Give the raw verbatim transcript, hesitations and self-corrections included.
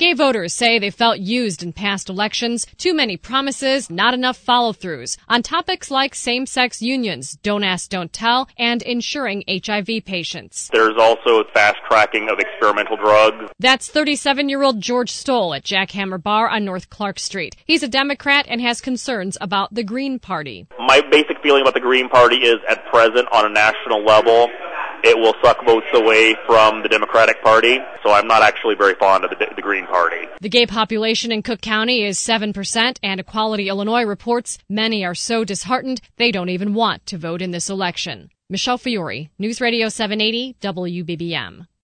Gay voters say they felt used in past elections. Too many promises, not enough follow-throughs on topics like same-sex unions, don't ask, don't tell, and insuring H I V patients. There's also fast-tracking of experimental drugs. That's thirty-seven-year-old George Stoll at Jackhammer Bar on North Clark Street. He's a Democrat and has concerns about the Green Party. My basic feeling about the Green Party is, at present, on a national level, it will suck votes away from the Democratic Party, so I'm not actually very fond of the, the Green Party. The gay population in Cook County is seven percent, and Equality Illinois reports many are so disheartened they don't even want to vote in this election. Michelle Fiore, News Radio seven eighty, W B B M.